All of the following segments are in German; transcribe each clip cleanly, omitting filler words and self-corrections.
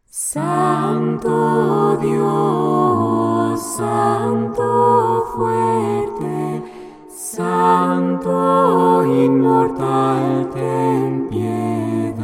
Santo Dios, Santo fuerte, Santo inmortal, ten piedad.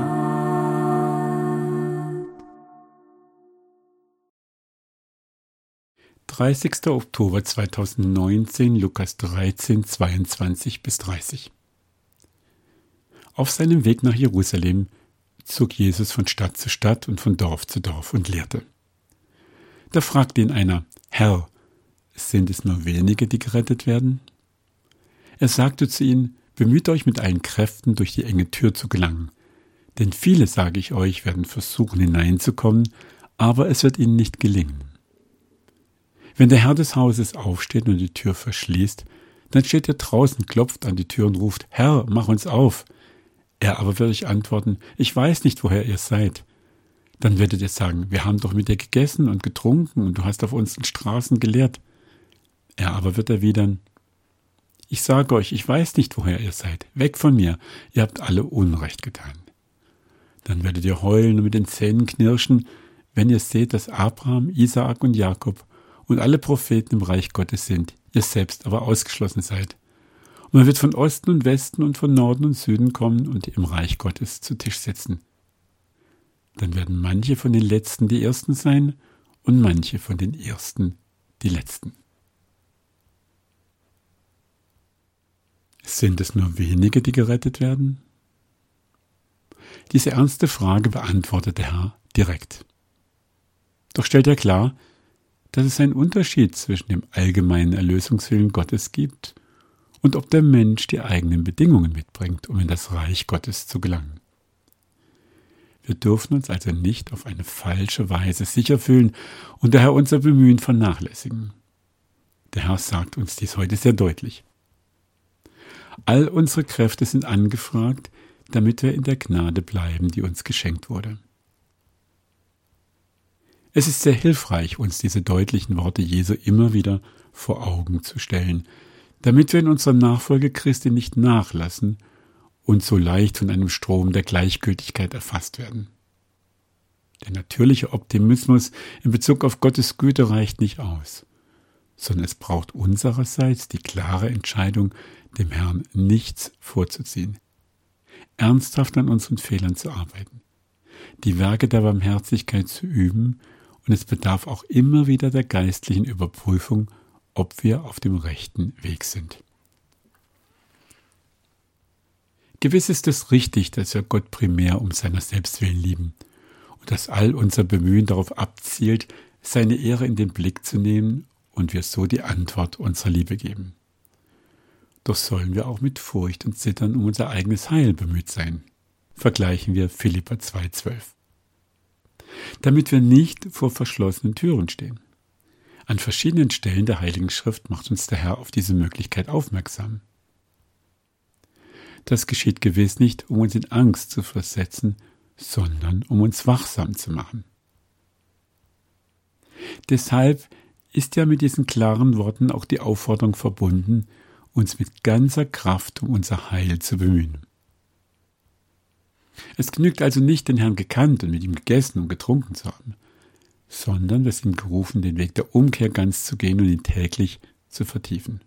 30. Oktober 2019, Lukas 13, 22-30. Auf seinem Weg nach Jerusalem zog Jesus von Stadt zu Stadt und von Dorf zu Dorf und lehrte. Da fragte ihn einer: Herr, sind es nur wenige, die gerettet werden? Er sagte zu ihnen: Bemüht euch mit allen Kräften, durch die enge Tür zu gelangen. Denn viele, sage ich euch, werden versuchen hineinzukommen, aber es wird ihnen nicht gelingen. Wenn der Herr des Hauses aufsteht und die Tür verschließt, dann steht er draußen, klopft an die Tür und ruft: Herr, mach uns auf. Er aber wird euch antworten: Ich weiß nicht, woher ihr seid. Dann werdet ihr sagen: Wir haben doch mit dir gegessen und getrunken und du hast auf unseren Straßen gelehrt. Er aber wird erwidern: Ich sage euch, ich weiß nicht, woher ihr seid. Weg von mir, ihr habt alle Unrecht getan. Dann werdet ihr heulen und mit den Zähnen knirschen, wenn ihr seht, dass Abraham, Isaak und Jakob und alle Propheten im Reich Gottes sind, ihr selbst aber ausgeschlossen seid. Und man wird von Osten und Westen und von Norden und Süden kommen und im Reich Gottes zu Tisch sitzen. Dann werden manche von den Letzten die Ersten sein und manche von den Ersten die Letzten. Sind es nur wenige, die gerettet werden? Diese ernste Frage beantwortet der Herr direkt. Doch stellt er klar, dass es einen Unterschied zwischen dem allgemeinen Erlösungswillen Gottes gibt und ob der Mensch die eigenen Bedingungen mitbringt, um in das Reich Gottes zu gelangen. Wir dürfen uns also nicht auf eine falsche Weise sicher fühlen und daher unser Bemühen vernachlässigen. Der Herr sagt uns dies heute sehr deutlich. All unsere Kräfte sind angefragt, damit wir in der Gnade bleiben, die uns geschenkt wurde. Es ist sehr hilfreich, uns diese deutlichen Worte Jesu immer wieder vor Augen zu stellen, damit wir in unserer Nachfolge Christi nicht nachlassen und so leicht von einem Strom der Gleichgültigkeit erfasst werden. Der natürliche Optimismus in Bezug auf Gottes Güte reicht nicht aus, sondern es braucht unsererseits die klare Entscheidung, dem Herrn nichts vorzuziehen, ernsthaft an unseren Fehlern zu arbeiten, die Werke der Barmherzigkeit zu üben, und es bedarf auch immer wieder der geistlichen Überprüfung, ob wir auf dem rechten Weg sind. Gewiss ist es richtig, dass wir Gott primär um seiner selbst willen lieben und dass all unser Bemühen darauf abzielt, seine Ehre in den Blick zu nehmen und wir so die Antwort unserer Liebe geben. Doch sollen wir auch mit Furcht und Zittern um unser eigenes Heil bemüht sein. Vergleichen wir Philipper 2,12. Damit wir nicht vor verschlossenen Türen stehen. An verschiedenen Stellen der Heiligen Schrift macht uns der Herr auf diese Möglichkeit aufmerksam. Das geschieht gewiss nicht, um uns in Angst zu versetzen, sondern um uns wachsam zu machen. Deshalb ist ja mit diesen klaren Worten auch die Aufforderung verbunden, uns mit ganzer Kraft um unser Heil zu bemühen. Es genügt also nicht, den Herrn gekannt und mit ihm gegessen und getrunken zu haben, sondern wir sind gerufen, den Weg der Umkehr ganz zu gehen und ihn täglich zu vertiefen.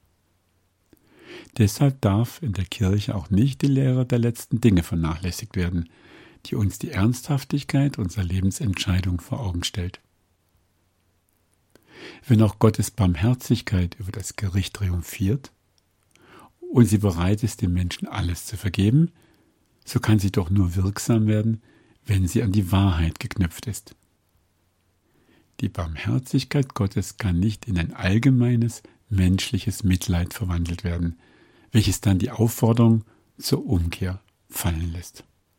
Deshalb darf in der Kirche auch nicht die Lehre der letzten Dinge vernachlässigt werden, die uns die Ernsthaftigkeit unserer Lebensentscheidung vor Augen stellt. Wenn auch Gottes Barmherzigkeit über das Gericht triumphiert und sie bereit ist, dem Menschen alles zu vergeben, so kann sie doch nur wirksam werden, wenn sie an die Wahrheit geknüpft ist. Die Barmherzigkeit Gottes kann nicht in ein allgemeines menschliches Mitleid verwandelt werden, welches dann die Aufforderung zur Umkehr fallen lässt.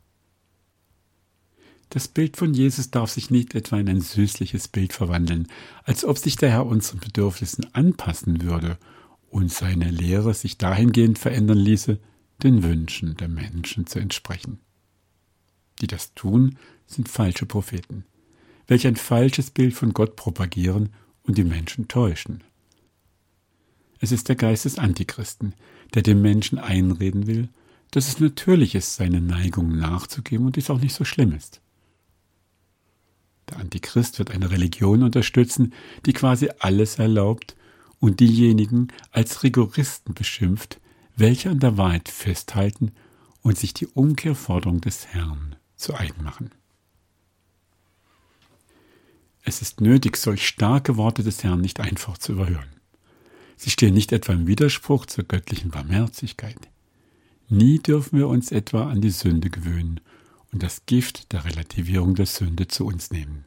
Das Bild von Jesus darf sich nicht etwa in ein süßliches Bild verwandeln, als ob sich der Herr unseren Bedürfnissen anpassen würde und seine Lehre sich dahingehend verändern ließe, den Wünschen der Menschen zu entsprechen. Die das tun, sind falsche Propheten, welche ein falsches Bild von Gott propagieren und die Menschen täuschen. Es ist der Geist des Antichristen, der dem Menschen einreden will, dass es natürlich ist, seinen Neigungen nachzugeben und dies auch nicht so schlimm ist. Antichrist wird eine Religion unterstützen, die quasi alles erlaubt und diejenigen als Rigoristen beschimpft, welche an der Wahrheit festhalten und sich die Umkehrforderung des Herrn zu eigen machen. Es ist nötig, solch starke Worte des Herrn nicht einfach zu überhören. Sie stehen nicht etwa im Widerspruch zur göttlichen Barmherzigkeit. Nie dürfen wir uns etwa an die Sünde gewöhnen und das Gift der Relativierung der Sünde zu uns nehmen.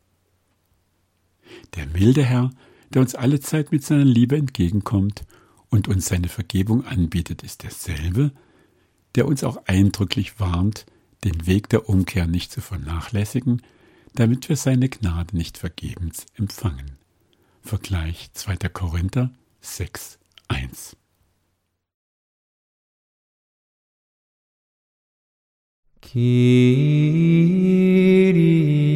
Der milde Herr, der uns allezeit mit seiner Liebe entgegenkommt und uns seine Vergebung anbietet, ist derselbe, der uns auch eindrücklich warnt, den Weg der Umkehr nicht zu vernachlässigen, damit wir seine Gnade nicht vergebens empfangen. Vergleich 2. Korinther 6,1. Kyrie